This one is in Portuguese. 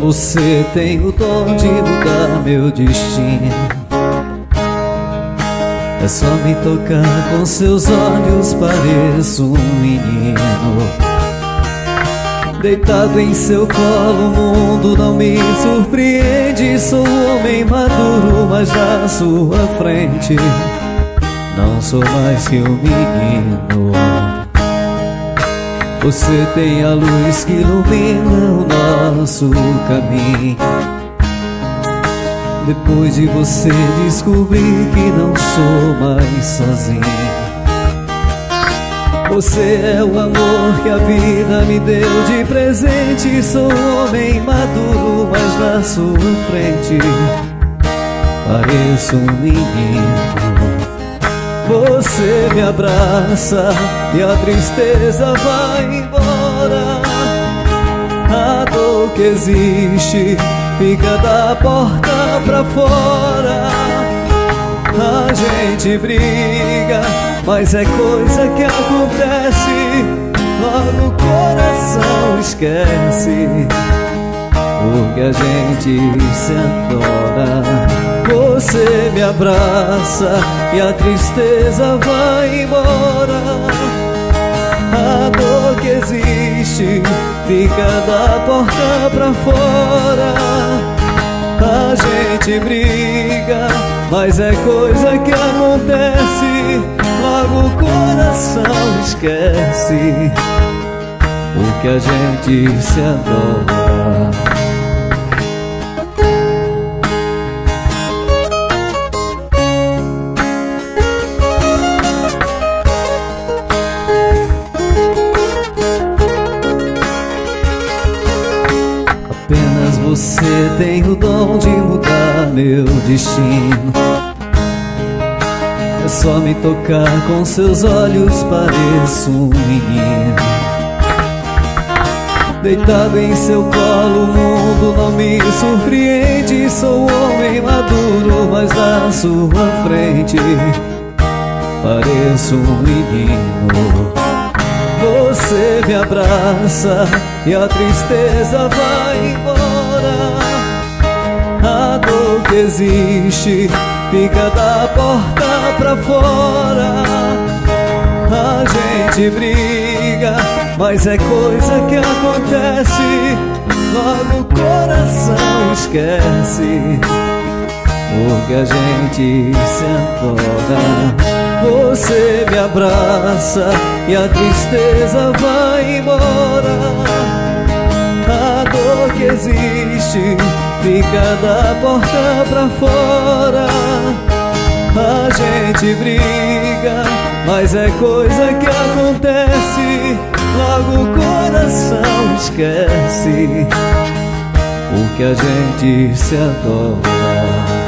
Você tem o dom de mudar meu destino. É só me tocar com seus olhos, pareço um menino. Deitado em seu colo, o mundo não me surpreende. Sou um homem maduro, mas na sua frente não sou mais que um menino. Você tem a luz que ilumina o nosso caminho. Depois de você descobri que não sou mais sozinho. Você é o amor que a vida me deu de presente. Sou um homem maduro, mas na sua frente pareço um menino. Você me abraça e a tristeza vai embora. A dor que existe fica da porta pra fora. A gente briga, mas é coisa que acontece. Logo o coração esquece, porque a gente se adora. Você me abraça e a tristeza vai embora. A dor que existe fica da porta pra fora. A gente briga, mas é coisa que acontece. Logo o coração esquece, porque a gente se adora. Apenas você tem o dom de mudar meu destino. É só me tocar com seus olhos, pareço um menino. Deitado em seu colo, o mundo não me surpreende. Sou um homem maduro, mas na sua frente pareço um menino. Você me abraça e a tristeza vai embora. A dor que existe fica da porta pra fora. A gente briga, mas é coisa que acontece. Logo o coração esquece, porque a gente se adora. Você me abraça e a tristeza vai embora. A dor que existe fica da porta pra fora. A gente briga, mas é coisa que acontece. Logo o coração esquece, porque a gente se adora.